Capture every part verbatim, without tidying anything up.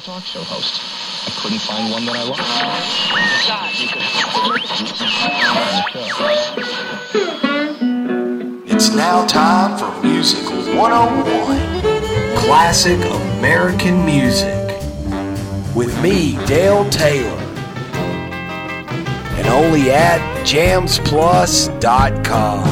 talk show host. I couldn't find one that I liked. It's now time for Music one oh one, Classic American Music, with me, Dale Taylor, and only at jams plus dot com.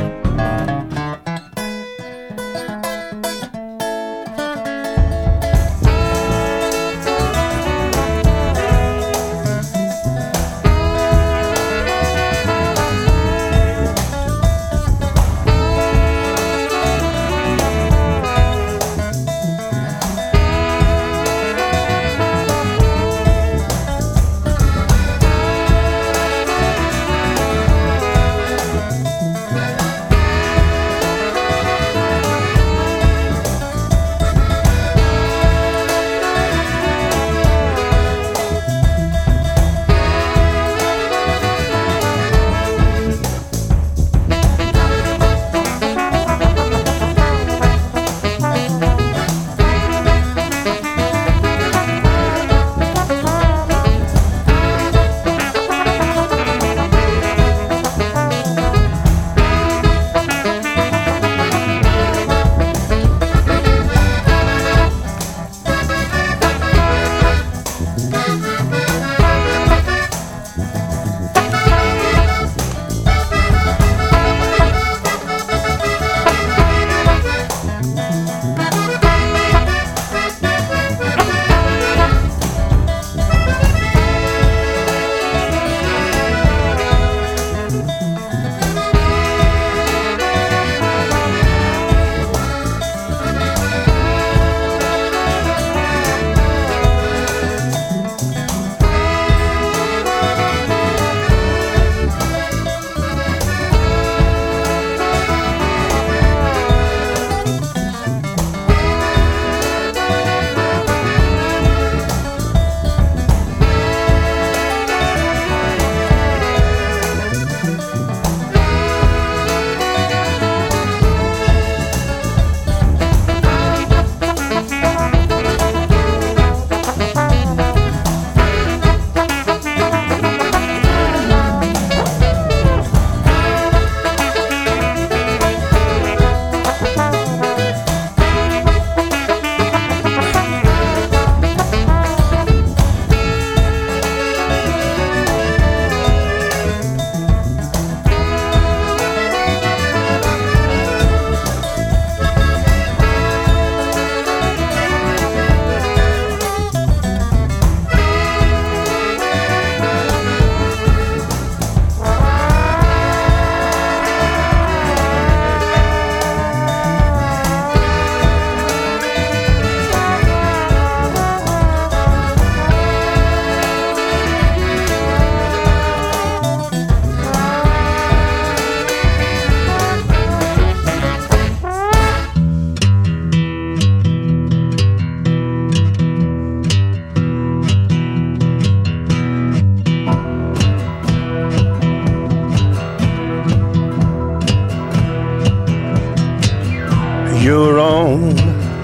Your own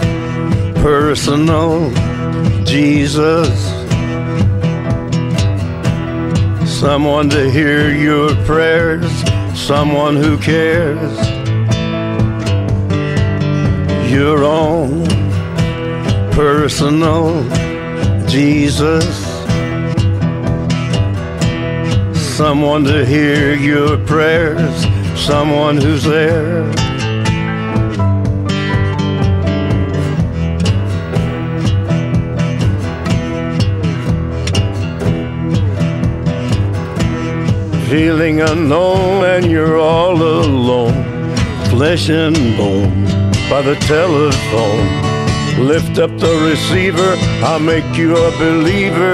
personal Jesus, someone to hear your prayers, someone who cares. Your own personal Jesus, someone to hear your prayers, someone who's there. Feeling unknown and you're all alone, flesh and bone by the telephone. Lift up the receiver, I'll make you a believer.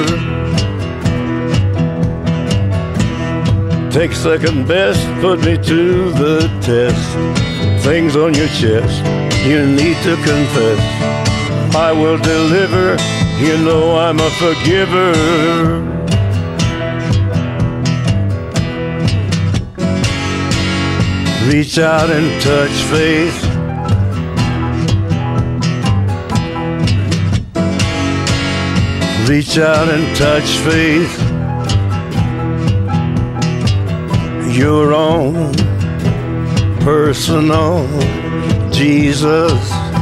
Take second best, put me to the test. Things on your chest, you need to confess. I will deliver, you know I'm a forgiver. Reach out and touch faith. Reach out and touch faith, your own personal Jesus.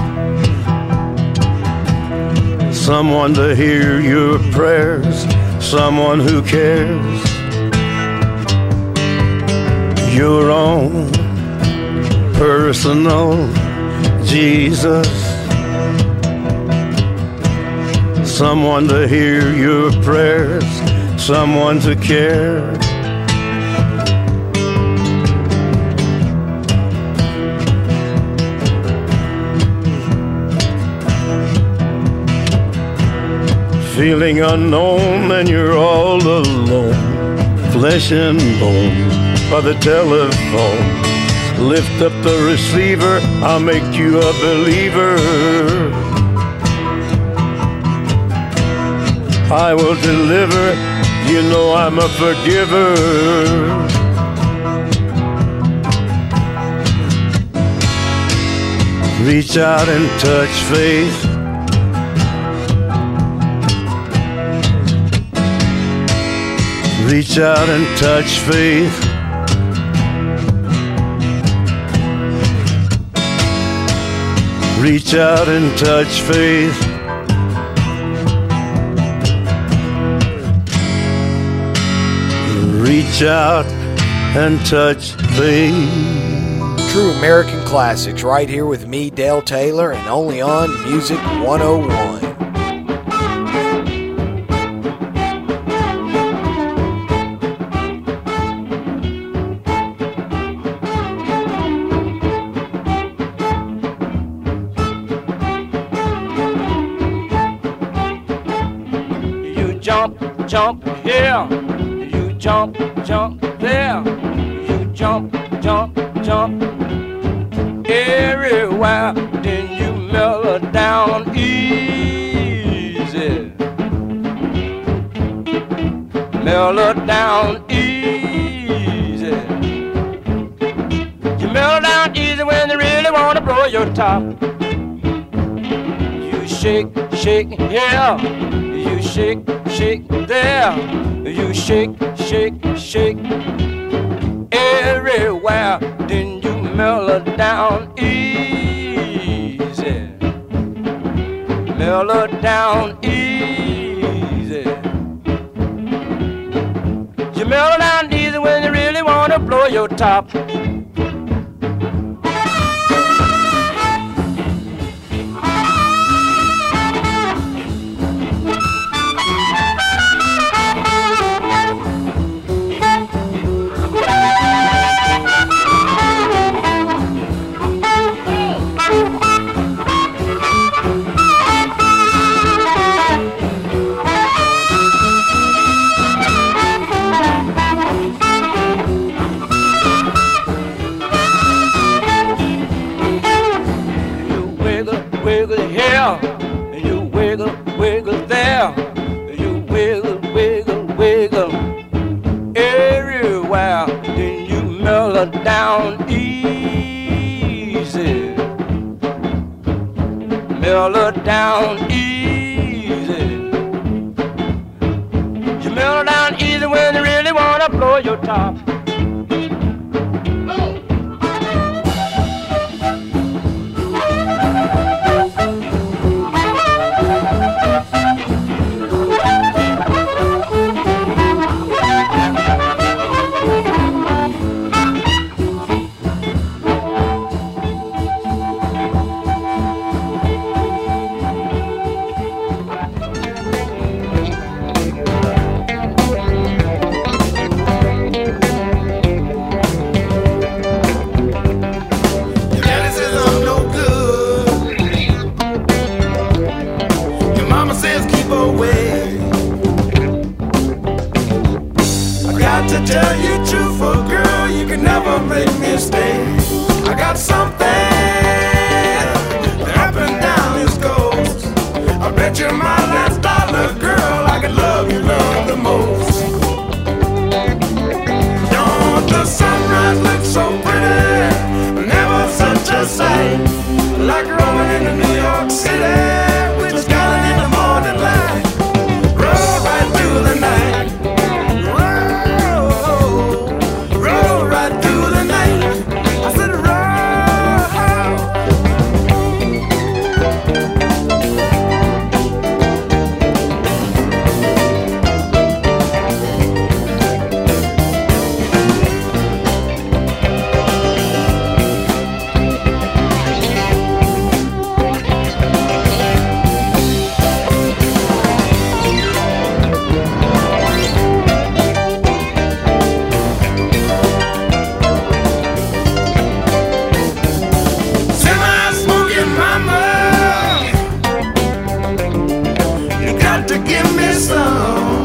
Someone to hear your prayers, someone who cares. Your own personal Jesus. Someone to hear your prayers, someone to care. Feeling unknown and you're all alone, flesh and bone by the telephone. Lift up the receiver, I'll make you a believer. I will deliver, you know I'm a forgiver. Reach out and touch faith, reach out and touch faith. Reach out and touch faith. Reach out and touch faith. True American classics right here with me, Dale Taylor, and only on Music one oh one. Jump here, you jump, jump there, you jump, jump, jump everywhere, then you mellow down easy, mellow down easy, you mellow down easy when they really want to blow your top. You shake, shake here, you shake, shake there, you shake, shake, shake everywhere, then you mellow down easy, mellow down easy. You mellow down easy when you really want to blow your top. You wiggle, wiggle there, you wiggle, wiggle, wiggle everywhere, then you mellow down easy, mellow down easy. You mellow down easy when you really wanna blow your top. Tell you true for girl, you can never make me stay. I got something that up and down this coast. I bet you my last dollar, girl, I can love you, love the most. Don't the sunrise look so pretty? Never such a sight, like rolling into New York City with the skyline in the morning light. to give me some.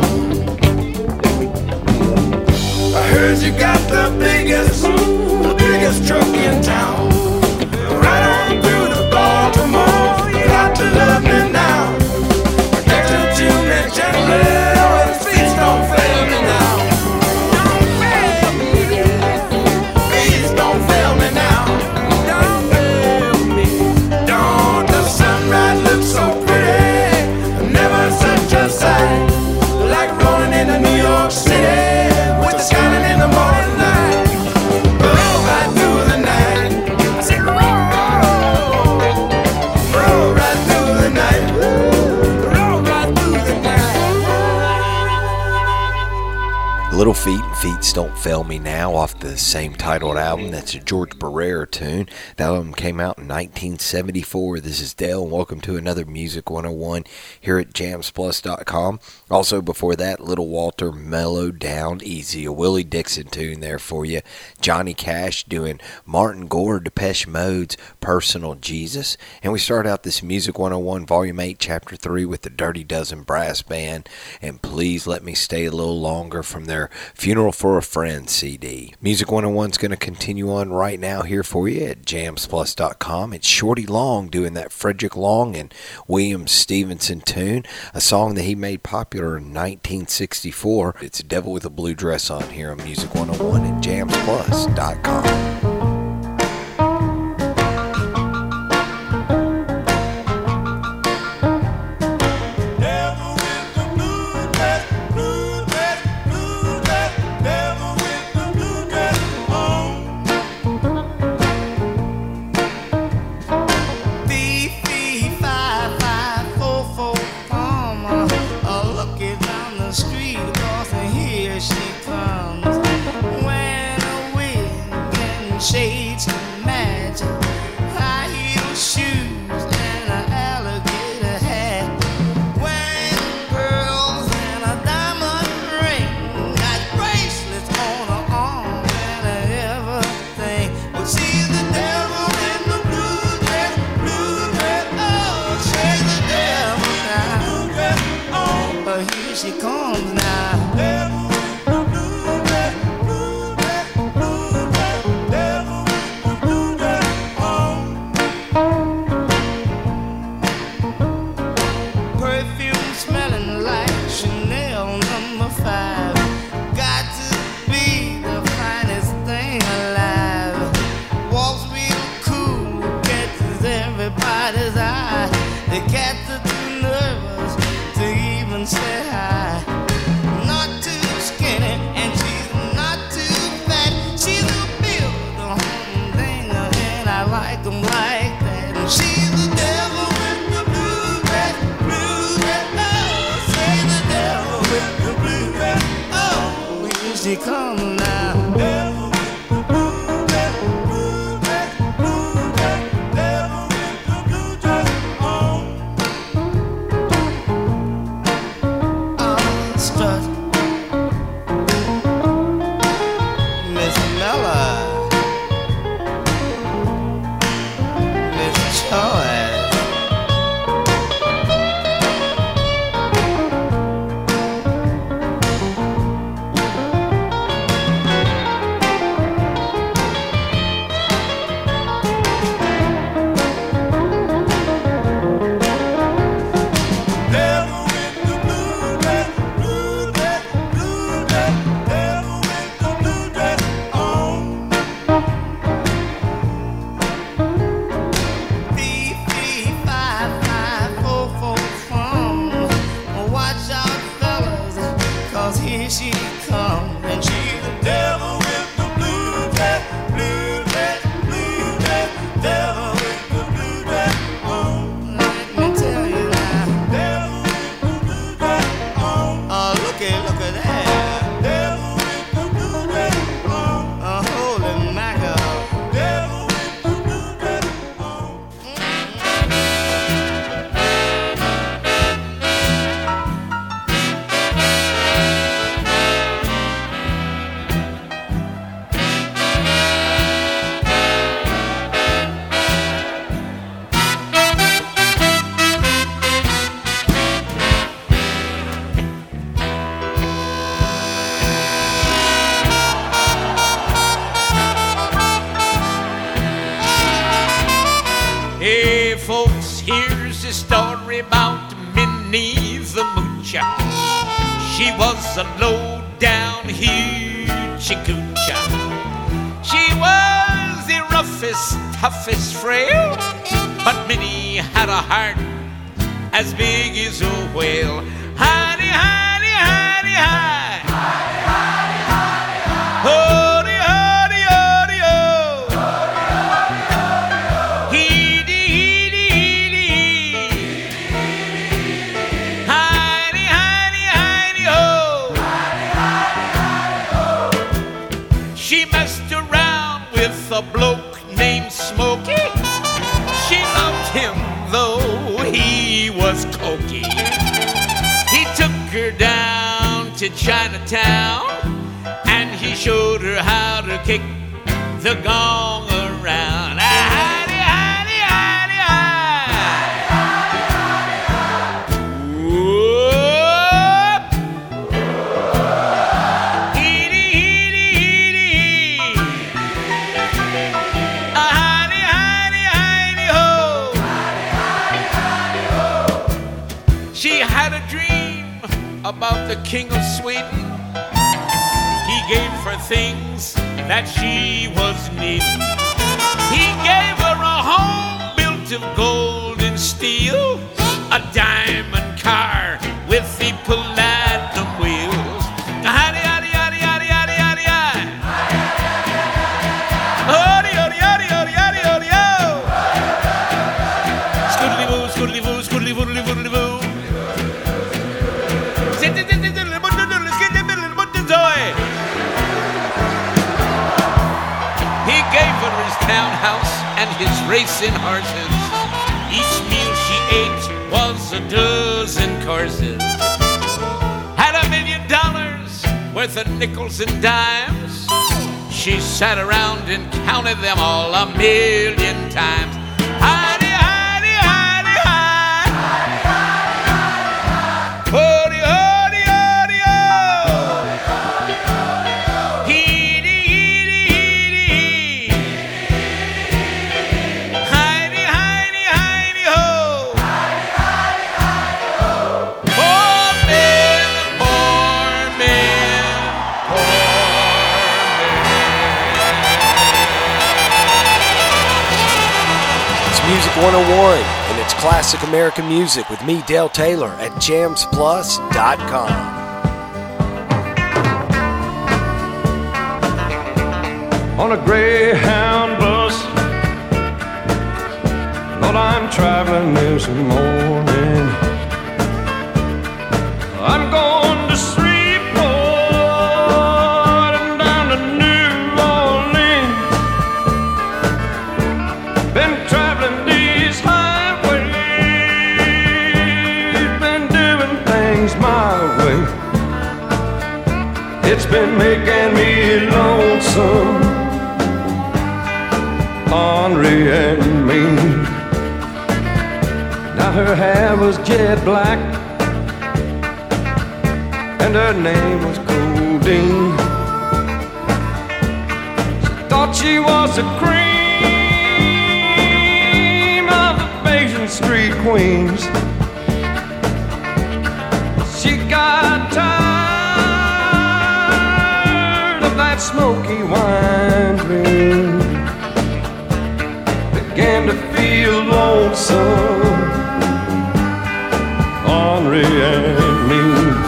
I heard you got the biggest, the biggest truck in town. Right on through to Baltimore, you got to love me now. I got to tune that gently, when his feet don't fail me now. Don't fail me, please don't fail me now. Don't fail me, don't. The sunrise looks so pretty, never such a sight, like rolling into New York City with the skyline in the morning light. Roll right through the night. I said roll, roll right through the night. Roll right through the night. Little Feat and Feats Don't Fail Me Now off the same titled album. That's a George Barrera tune. That album came out in nineteen seventy-four. This is Dale, and welcome to another Music one oh one here at jams plus dot com. Also, before that, Little Walter, Mellow Down Easy, a Willie Dixon tune there for you. Johnny Cash doing Martin Gore, Depeche Mode's Personal Jesus. And we start out this Music one oh one Volume eight, Chapter three with the Dirty Dozen Brass Band, and Please Let Me Stay a Little Longer from their Funeral for a Friend C D. Music one oh one is going to continue on right now here for you at jams plus dot com. It's Shorty Long doing that Frederick Long and William Stevenson tune, a song that he made popular in nineteen sixty-four. It's Devil with a Blue Dress On here on Music one oh one at jams plus dot com. Shades to match, high heel shoes and an alligator hat, wearing pearls and a diamond ring, got bracelets on her arm and everything. But she's the devil in the blue dress, blue dress. Oh, she's the devil now. Blue dress on, but here she comes now. Devil. Say hi. Not too skinny and she's not too fat. She's a build a home dinger and I like 'em like that. And she's the devil with the blue dress, blue dress. Oh, say the devil with the blue dress. Oh, here she comes now. Devil with the blue dress, blue dress, blue dress. Devil with the blue dress on. Strut, Miss Mella, Miss Choice. was a low-down hoochie-coocha. She was the roughest, toughest frail, but Minnie had a heart as big as a whale. Honey, honey, honey, hi. Honey, honey, honey, hi. Hody, hody, hody, oh. Hody, hody, hody, oh. Heedy, heedy, heedy, hee. Honey, honey, honey, oh. Honey, honey, honey, oh. She messed around with a bloke named Smokey. She loved him though he was cokey. He took her down to Chinatown and he showed her how to kick the gong around. Hidey, hidey, hidey, hidey. Whoop. Heedy, heedy, heedy, hee. Hidey, hidey, hidey, ho. She had a dream about the King of Sweden. He gave her things that she was needing. He gave her a home built of gold and steel, a diamond car with the platinum wheels. Howdy, howdy, howdy, howdy, howdy, howdy, howdy. Howdy, howdy, howdy, howdy, howdy, howdy, ho. Scoodly-boo, scoodly-boo, scoodly-boodly, boodly-boo. He gave her his townhouse and his racing horses. Each meal she ate was a dozen courses. Had a million dollars worth of nickels and dimes. She sat around and counted them all a million times. Hidey, hidey, hidey, hidey. Hody, hody, hody, oh. Heedy, heedy, heedy, hee. Hidey, hidey, hidey, ho. Poor man, poor man, poor It's Music one oh one, and it's classic American music with me, Dale Taylor, at jams plus dot com. On a Greyhound bus, Lord, I'm traveling this morning. I'm going to Shreveport and down to New Orleans. Been traveling these highways, been doing things my way. It's been making me lonesome, Henri and me. Now her hair was jet black and her name was Codeine. She thought she was the cream of the Basin Street queens. She got tired of that smoky wine drink, began to feel lonesome, Henri and me.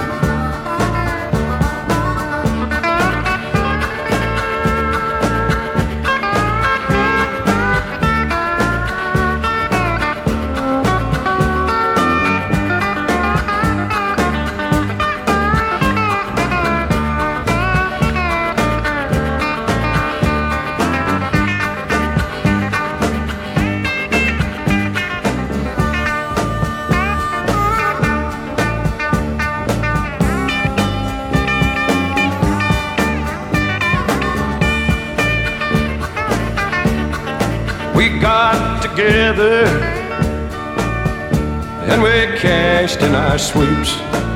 We got together and we cashed in our sweeps,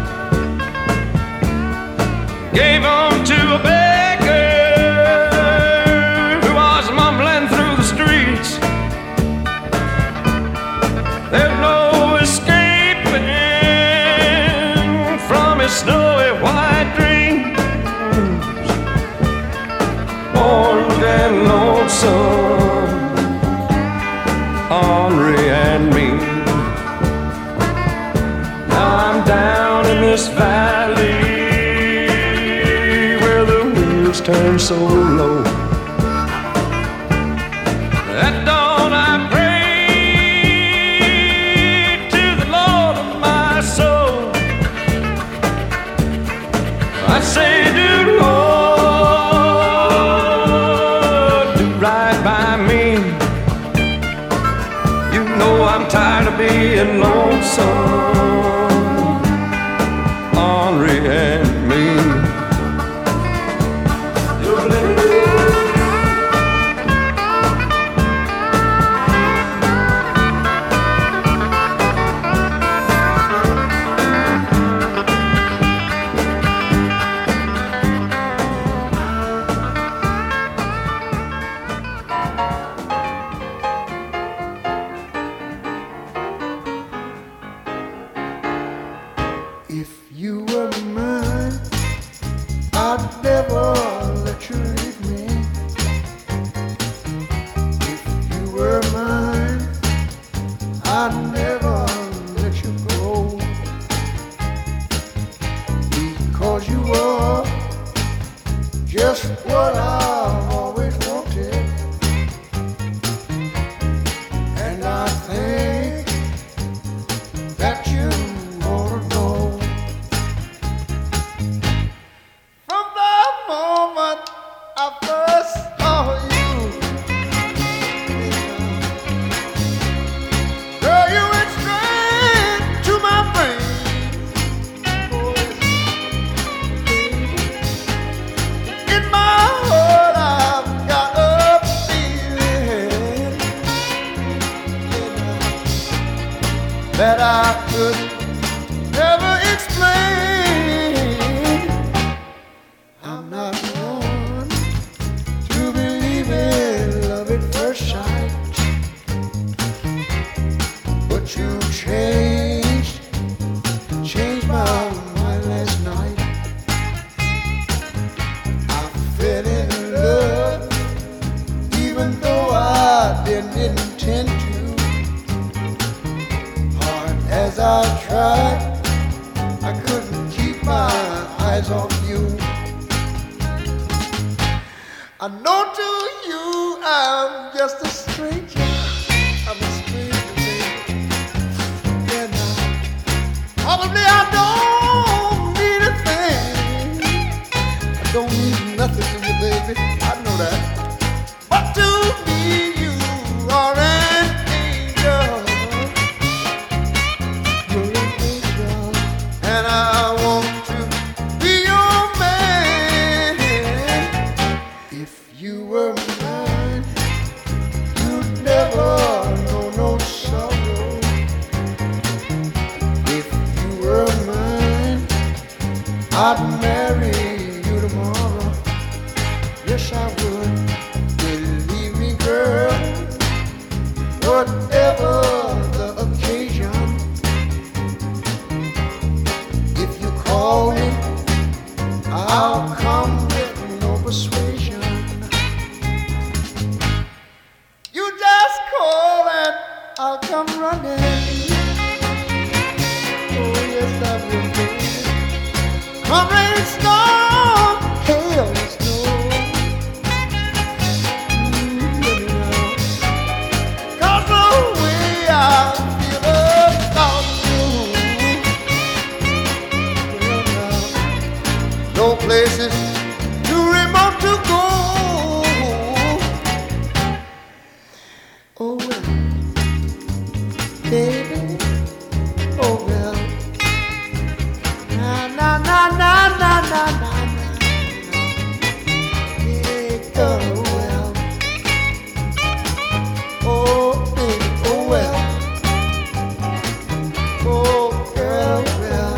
gave them to a beggar who was mumbling through the streets. There's no escaping from his snowy white lonesome, Henri and me. Now I'm down in this valley where the wheels turn so low. At dawn I pray to the Lord of my soul. I say, do Lord, do right by me. You know I'm tired of being lonesome, Henri and me. That I could never explain. I'm not one to believe in love at first sight, but you changed, changed my mind last night. I fell in love, even though I didn't intend to. As I tried, I couldn't keep my eyes off you. I know to you I'm just a stranger. I'm a stranger, baby. Yeah, now, probably I don't need a thing. I don't need nothing to you, baby. I know that. But to me, you are an angel. And I want to be your man. If you were mine, you'd never know no sorrow. If you were mine, I'd marry you tomorrow. Yes, I would. Believe me, girl, whatever the occasion. Call me, I'll come with no persuasion. You just call and I'll come running. Oh yes, I will, baby. Come rain, storm, hail and snow. Mm, let me know. 'Cause the way I feel about you, no places too remote to go. Oh well, baby. Oh well. Na na na na na na na. Yeah, oh well. Oh baby. Oh well. Oh girl, well.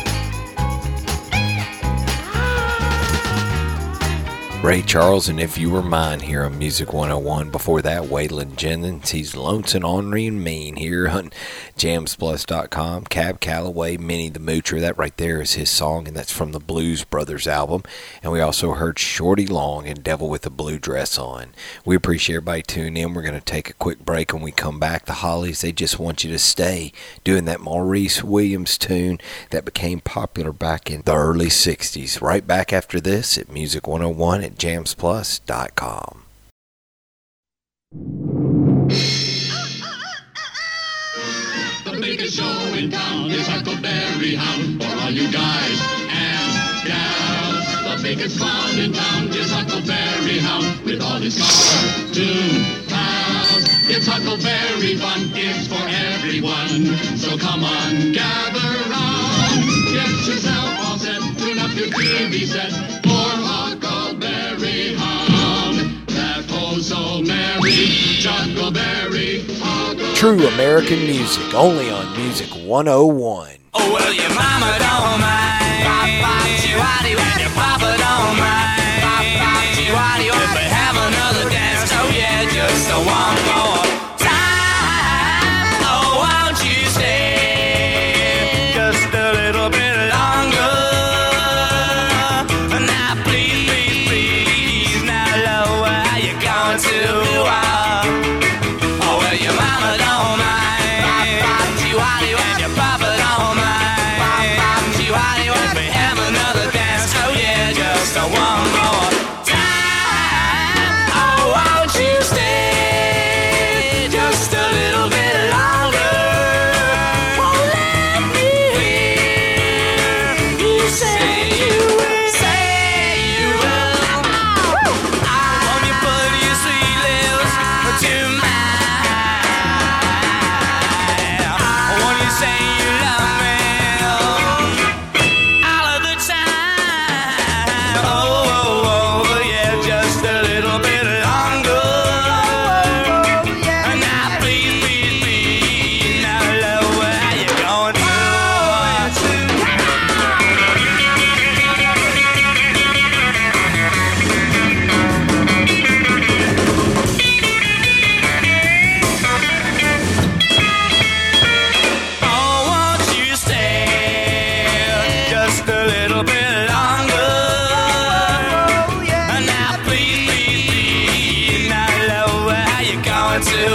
Ray Charles and If You Were Mine here on Music one oh one. Before that, Waylon Jennings, he's Lonesome, Ornery, and Mean here on jams plus dot com. Cab Calloway, Minnie the Moocher, that right there is his song, and that's from the Blues Brothers album. And we also heard Shorty Long and Devil with a Blue Dress On. We appreciate everybody tuning in. We're going to take a quick break. When we come back, the Hollies, they just want you to stay, doing that Maurice Williams tune that became popular back in the early sixties. Right back after this at Music one oh one at jams plus dot com. The biggest show in town is Huckleberry Hound for all you guys and gals. The biggest clown in town is Huckleberry Hound with all his cartoon pals. It's Huckleberry fun, it's for everyone. So come on, gather round. Get yourself all set, tune up your T V set for Huckleberry Hound. That oh so merry Juggleberry Huckleberry. True American music, only on Music one oh one. Oh, well, your mama don't mind. Chihuahua, when your papa don't mind. Chihuahua, if we have another dance, oh yeah, just a one more time. Oh, won't you stay just a little bit longer? Now, please, please, please, now, love, where are you going to? Oh, well, your mama don't mind. Chihuahua, when your papa don't mind. Chihuahua, if we have another dance, oh yeah, just a one more time. Oh, won't you stay just a little bit longer? Won't let me hear you say you will, say you will. Won't you put your sweet lips to mine? Won't you say you love me all of the time? Oh, oh, oh, yeah, just a little bit longer. Now, please, please, please, now, love, where are you going to? Oh, won't you stay just a little bit longer? Now, please, please, please, now, love, where are you going to?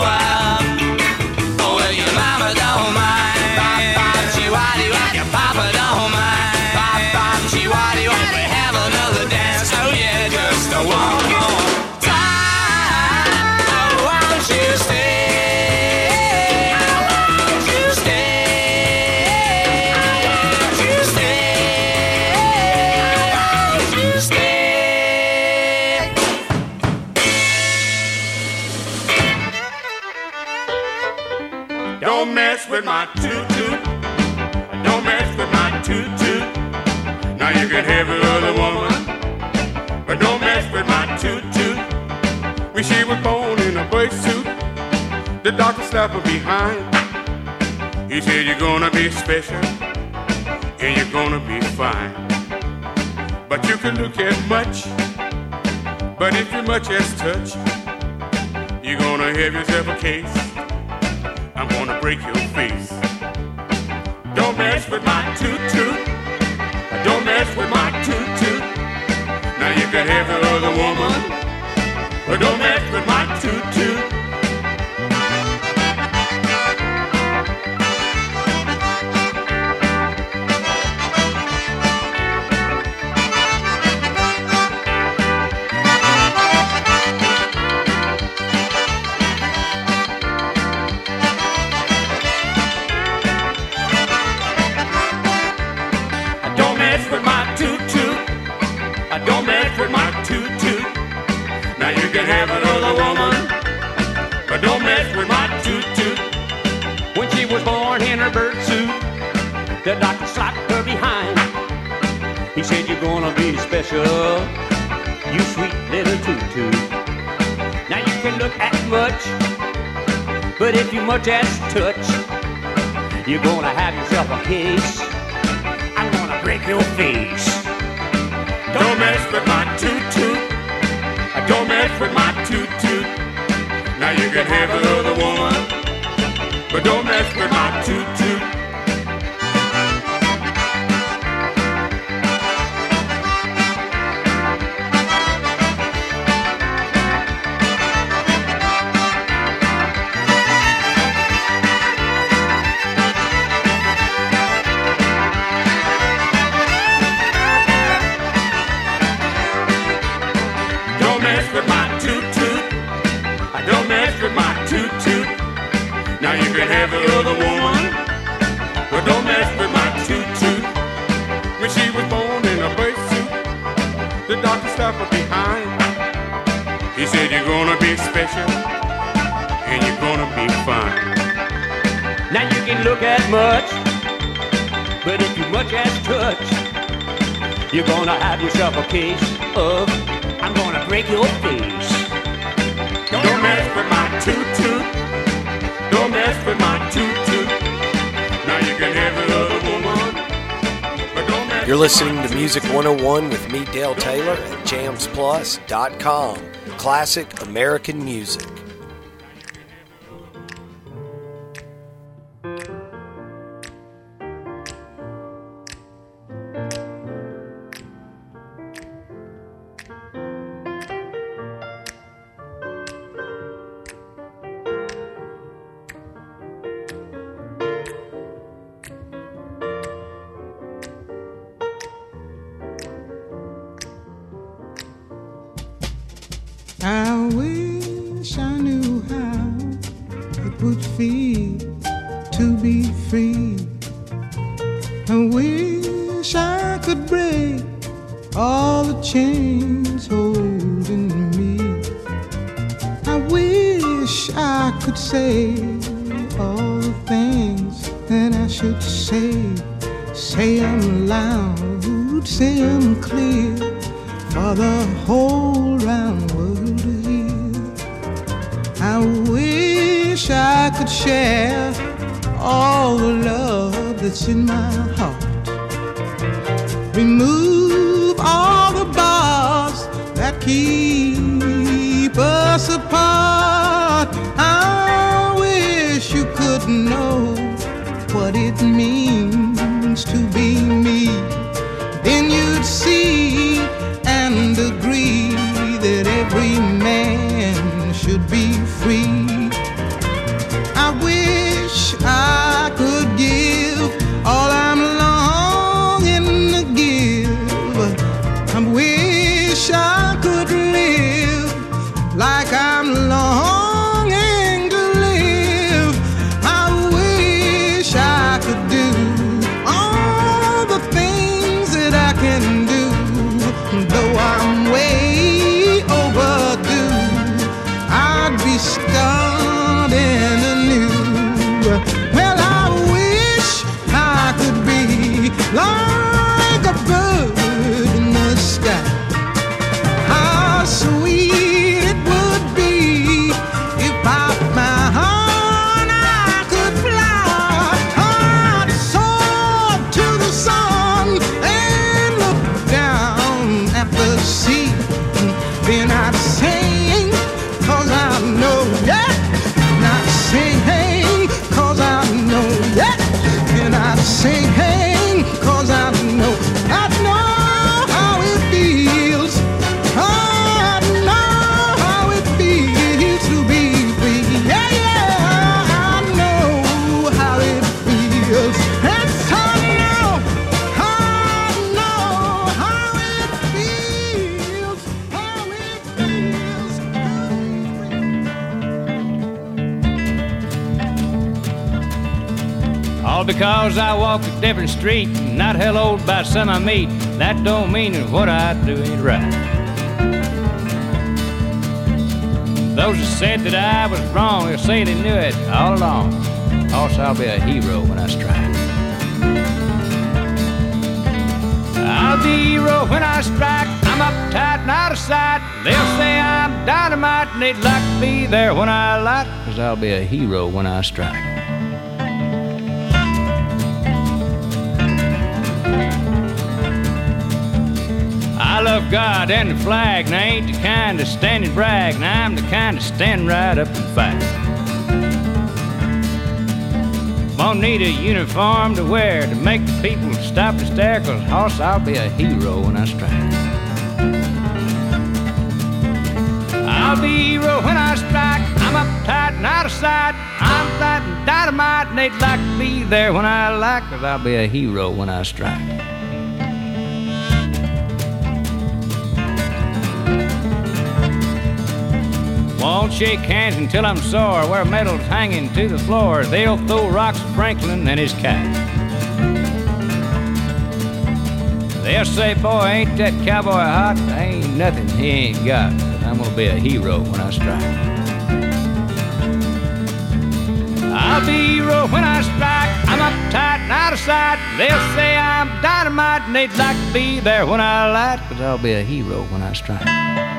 Oh, well, your mama don't mind. Chihuahua, your papa don't mind. Chihuahua, if we have another dance, oh yeah, just a one more time. Oh, won't you stay? Won't you stay? Won't you stay? Won't you stay? Don't mess with my toot-toot. Don't mess with my toot-toot. Now you can have your other woman, but don't mess with my toot-toot. When she was born in a bird suit, the doctor slapped her behind. He said, you're gonna be special, and you're gonna be fine. But you can look at much, but if you're much as touch, you're gonna have yourself a case. I'm gonna break your face. Don't mess with my toot-toot. Don't mess with my toot-toot. Now you can have your other woman, but don't mess with my toot-toot. Don't mess with my toot-toot. Don't mess with my toot-toot. Now you can have another woman, but don't mess with my toot-toot. When she was born in her bird suit, the doctor slapped her behind. He said, you're gonna be special, you sweet little toot-toot. Now you can look at much, but if you much as touch, you're gonna have yourself a case. I'm gonna break your face. Don't mess with my toot-toot. Don't mess with my toot-toot. Now you can have another woman, but don't mess with my look at much, but if you much as touch, you're gonna have yourself a case of I'm gonna break your face. Don't mess with my toot-toot. Don't mess with my toot-toot. Now you can have another woman, but don't mess. You're listening to Music one oh one with me, Dale Taylor, at jams plus dot com. Classic American music. I wish I knew how it would feel to be free. I wish I could break all the chains holding me. I wish I could say all the things that I should say. Say them loud, say them clear, for the whole round world to hear. I wish I could share all the love that's in my heart. Remove all the bars that keep us apart. I wish you could know what it means to be me. Then you'd see and agree that every man should be free. I wish I could give all I'm longing to give. I wish I could live like I'm longing to live. I wish I could do all the things that I can do. Though I'm way overdue, I'd be starting anew. Well, I wish I could be like a bird in the sky. How sweet it would be if I found I could fly. I'd soar to the sun and look down at the sea. Then I'd sing, cause I know that. And I'd sing, hey, cause I know that. And I'd sing, hey, cause I know, I know how it feels. I know how it feels to be free. Yeah, yeah, I know how it feels. Yes, I know, I know how it feels. How it feels. All because I walk a different street, not held by some I meet. That don't mean that what I do ain't right. Those that said that I was wrong, they'll say they knew it all along. Also, I'll be a hero when I strike. I'll be a hero when I strike. I'm uptight and out of sight. They'll say I'm dynamite and they'd like to be there when I light. Cause I'll be a hero when I strike. I love God and the flag, and I ain't the kind to stand and brag, and I'm the kind to stand right up and fight. Won't need a uniform to wear to make the people stop and stare, cause hoss, I'll be a hero when I strike. I'll be a hero when I strike. I'm uptight and out of sight. I'm fighting dynamite, and they'd like to be there when I like, cause I'll be a hero when I strike. Won't shake hands until I'm sore, wear medals hanging to the floor. They'll throw rocks at Franklin and his cat. They'll say, boy, ain't that cowboy hot? Ain't nothing he ain't got. But I'm gonna be a hero when I strike. I'll be a hero when I strike. I'm uptight and out of sight. They'll say I'm dynamite and they'd like to be there when I light, 'cause I'll be a hero when I strike.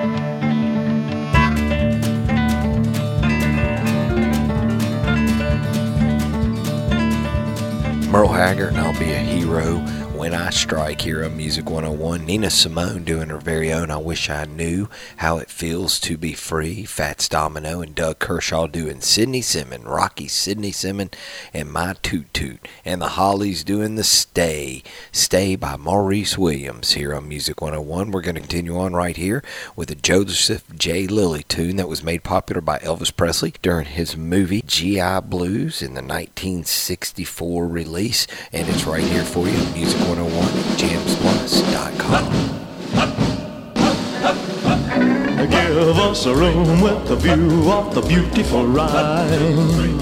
Merle Haggard and I'll Be a Hero When I Strike here on Music one oh one. Nina Simone doing her very own I Wish I Knew How It Feels to Be Free. Fats Domino and Doug Kershaw doing Sidney Simmons, Rocky Sidney Simmons, and My Toot Toot. And the Hollies doing the Stay. Stay by Maurice Williams here on Music one oh one. We're going to continue on right here with a Joseph J. Lilly tune that was made popular by Elvis Presley during his movie G I Blues in the nineteen sixty-four release. And it's right here for you on Music one oh one at jams plus dot com. Give us a room with a view of the beautiful Rhine.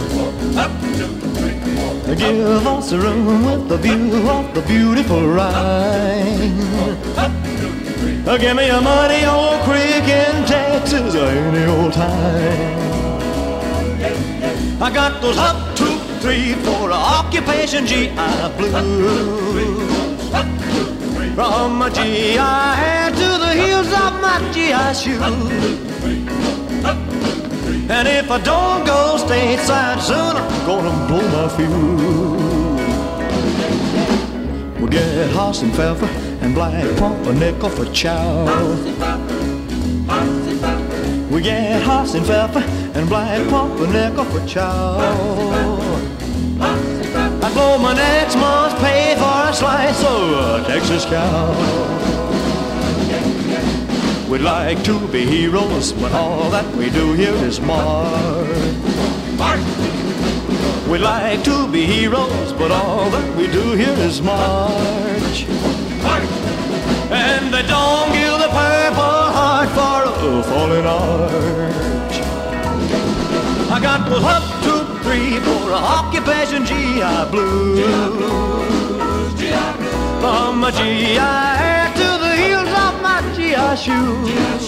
Give us a room with a view of the beautiful Rhine. Give me a muddy old creek in Texas any old time. I got those up, two, three, four occupation G I Blues. From my G I hair to the heels of my G I shoes. And if I don't go stateside soon, I'm gonna blow my fuse. We'll get Haas and Pfeffer and Black Pumpernickel for chow. We get Haas and Pfeffer and Black Pumpernickel for chow. I blow my next month's pay for a slice of a Texas cow. We'd like to be heroes, but all that we do here is march. We'd like to be heroes, but all that we do here is march. And they don't give the Purple Heart for a fallen arch. I got those up, two, three, four occupation G I Blues. From my G I hair to the heels of my G I shoes.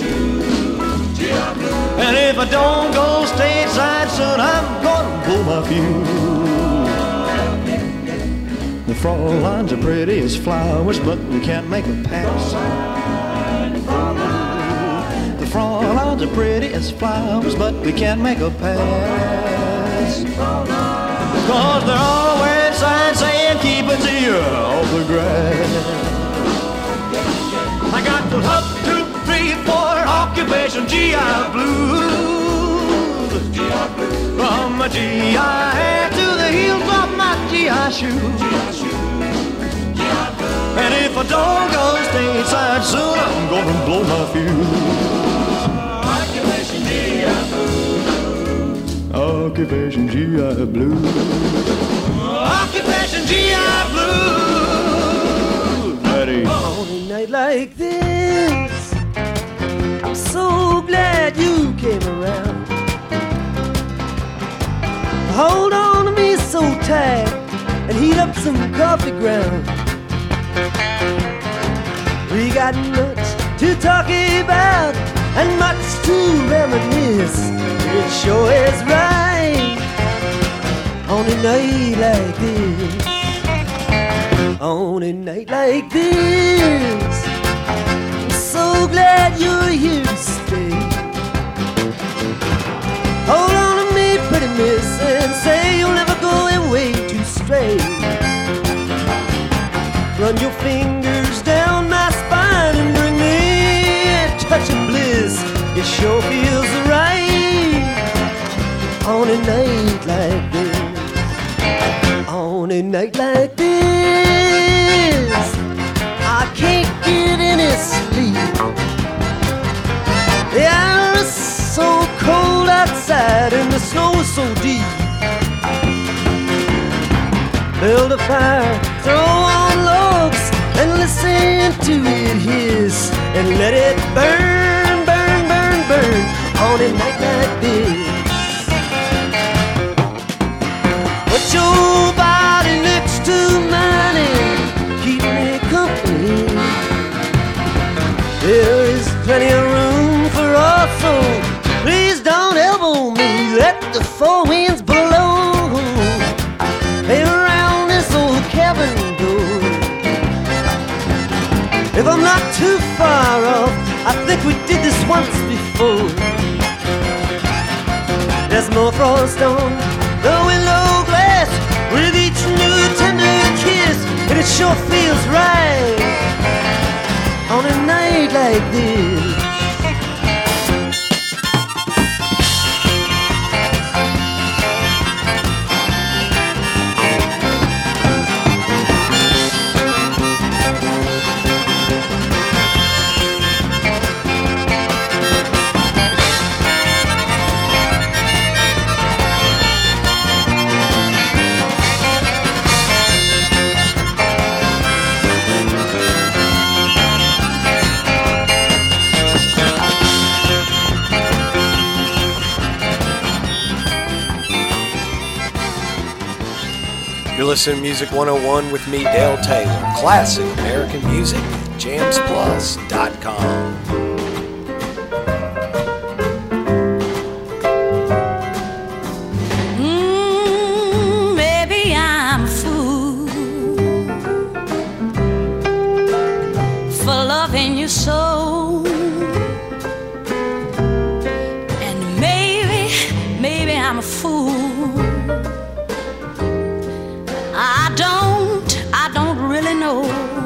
And if I don't go stateside soon, I'm gonna blow my fuse. The Fraulines are pretty as flowers, but we can't make a pass. The Fraulines are pretty as flowers, but we can't make a pass. Cause they're all wearing signs saying keep it zero off the grass. I got the up, two, three, four occupation G I Blues. From my G I hair to the heels of my G I shoes. And if I don't go stateside soon, I'm gonna blow my fuse. Occupation G I Blues. Occupation G I Blues. Occupation G I Blues. Daddy. On a night like this, I'm so glad you came around. Hold on to me so tight and heat up some coffee ground. We got much to talk about and much to reminisce. It sure is right on a night like this. On a night like this, I'm so glad you're here to stay. Hold on to me, pretty miss, and say you'll never go away to stray. Run your fingers down my spine and bring me a touch of bliss. It sure feels right on a night like this. On a night like this, I can't get any sleep. The air is so cold outside and the snow is so deep. Build a fire, throw on logs, and listen to it hiss, and let it burn, burn, burn, burn on a night like this. Put your body next to mine and keep me company. There is plenty of room for us, so please don't elbow me. Let the four winds blow. if I'm not too far off, I think we did this once before. There's more frost on the willow glass with each new tender kiss, and it sure feels right on a night like this. You're listening to Music one oh one with me, Dale Taylor. Classic American music, jams plus dot com. Mm, maybe I'm a fool for loving you so. And maybe, maybe I'm a fool. I don't, I don't really know.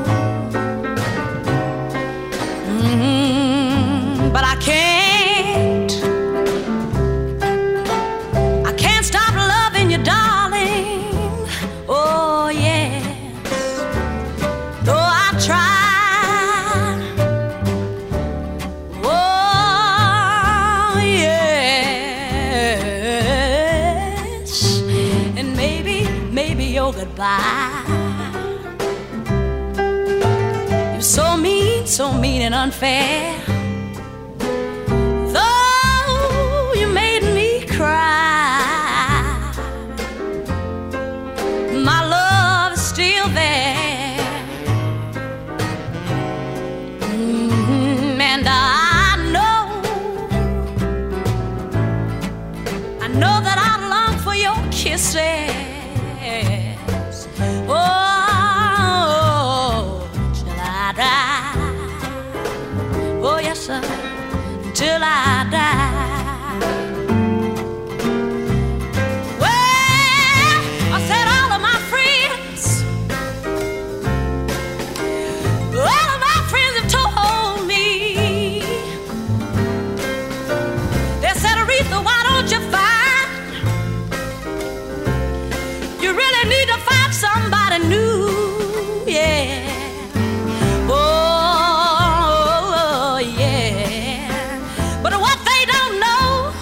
Mm, but I can't, I can't stop loving you, darling. Oh, yes. Though I try. Oh, yes. And maybe, maybe your goodbye. You're so mean, so mean and unfair. Though you made me cry, my love is still there. Mm, and I know, I know that I long for your kisses. Oh, till I die. Oh, yes, sir, till I die. Well, I said all of my friends, all of my friends have told me. They said, Aretha, why don't you find, you really need to find somebody new, yeah. Oh, yeah. But what they don't know,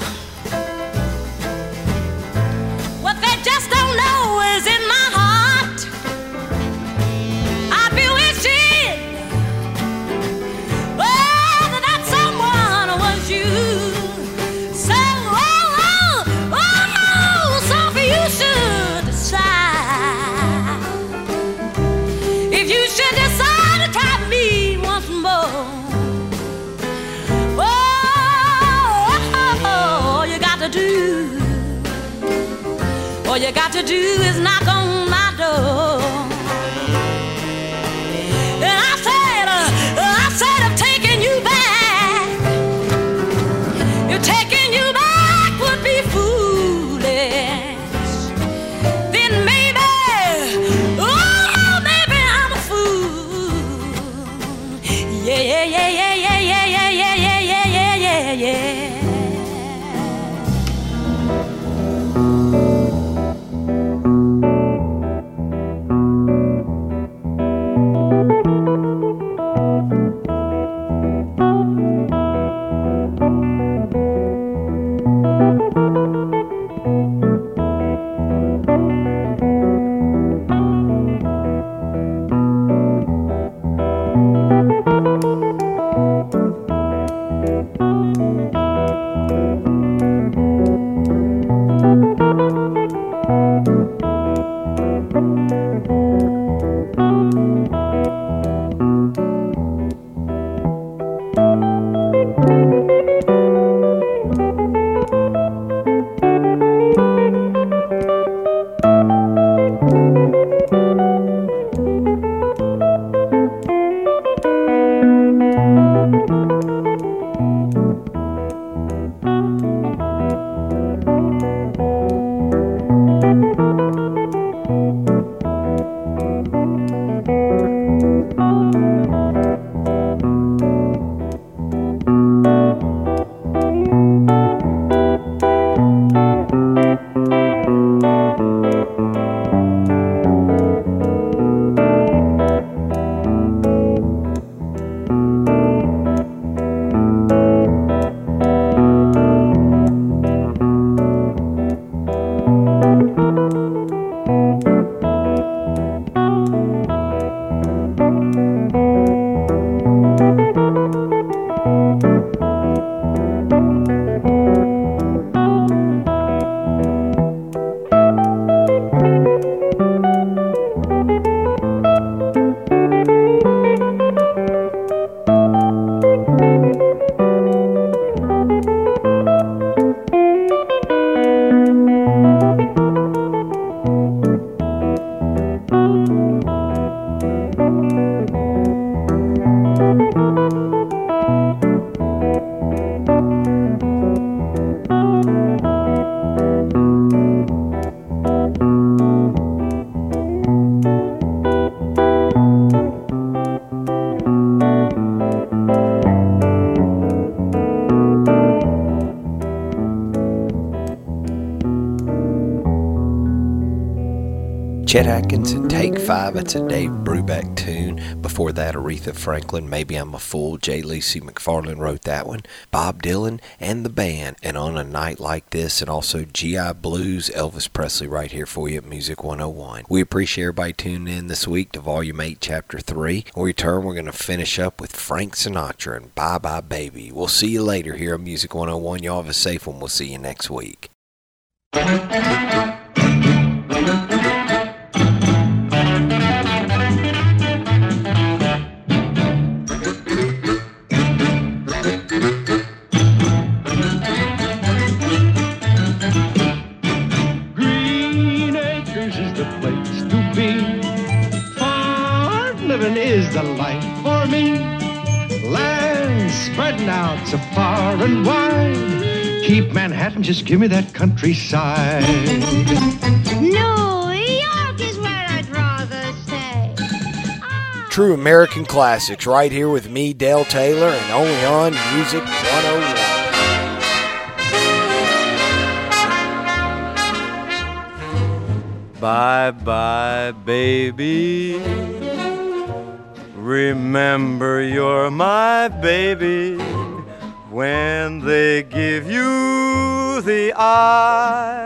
what they just don't know is in my heart, I'd be wishing, oh, that that someone was you. So, oh, oh, oh, so for you should decide, if you should decide to try me once more. Oh, all you got to do, all you got to do is knock on my door. And I said, uh, I said, I'm taking you back. You're taking you back would be foolish. Then maybe, oh, maybe I'm a fool. Yeah, yeah, yeah, yeah, yeah, yeah, yeah, yeah, yeah, yeah, yeah, yeah, yeah. Chet Atkins and Take Five, it's a Dave Brubeck tune. Before that, Aretha Franklin, Maybe I'm a Fool. J. Lacey McFarland wrote that one. Bob Dylan and the band, and On a Night Like This, and also G I Blues, Elvis Presley right here for you at Music one oh one. We appreciate everybody tuning in this week to Volume eight, Chapter three. When we return, we're going to finish up with Frank Sinatra and Bye Bye Baby. We'll see you later here on Music one oh one. Y'all have a safe one. We'll see you next week. Green Acres is the place to be. Farm living is the life for me. Land spreading out so far and wide. Keep Manhattan, just give me that countryside. New York is where I'd rather stay. True American classics right here with me, Dale Taylor, and only on Music one oh one. Bye bye, baby. Remember you're my baby. When they give you the eye,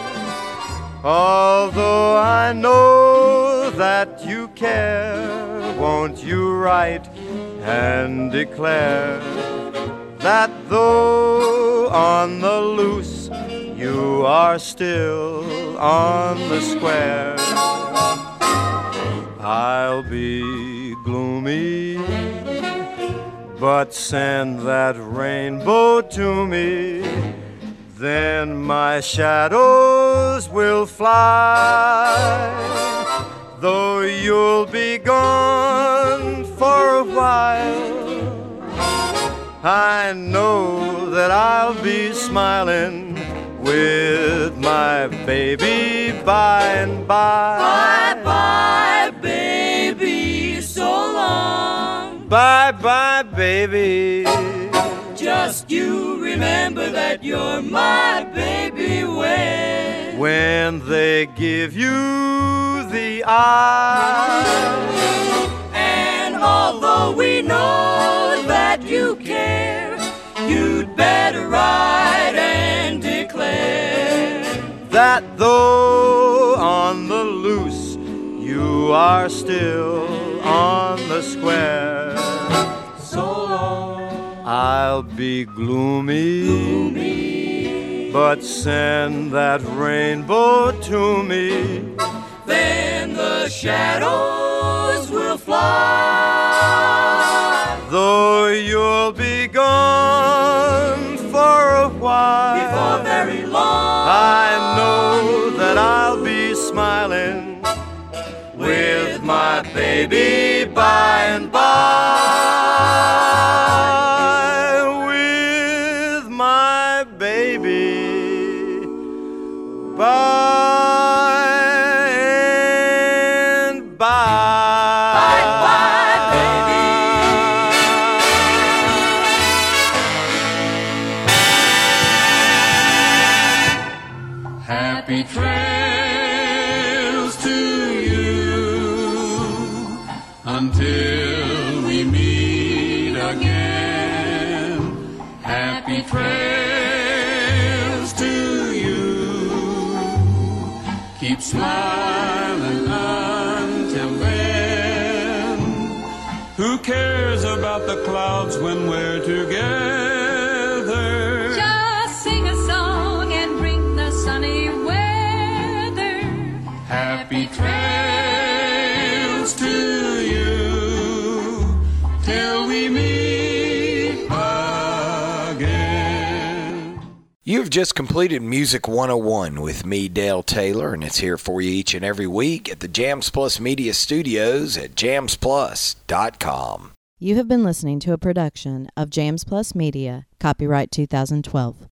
although I know that you care, won't you write and declare that though on the loose you are still on the square? I'll be gloomy, but send that rainbow to me, then my shadows will fly. Though you'll be gone for a while, I know that I'll be smiling with my baby by and by. Bye bye, baby, so long. Bye bye, baby. Just you remember that you're my baby when When they give you the eye. And although we know that you care, you'd better write and declare that though on the loose you are still on the square. So long. I'll be gloomy, gloomy, but send that rainbow to me, then the shadows will fly. Though you'll be gone for a while, before very long, I know that I'll be smiling with my baby by and by. With my baby by and by. Bye bye, baby. Happy trails to until we meet again. Happy trails to you. Keep smiling until then. Who cares about the clouds when we're together? Just sing a song and bring the sunny weather. Happy trails to you. Till we meet again. You've just completed Music one oh one with me, Dale Taylor, and it's here for you each and every week at the Jams Plus Media Studios at jams plus dot com. You have been listening to a production of Jams Plus Media, copyright two thousand twelve.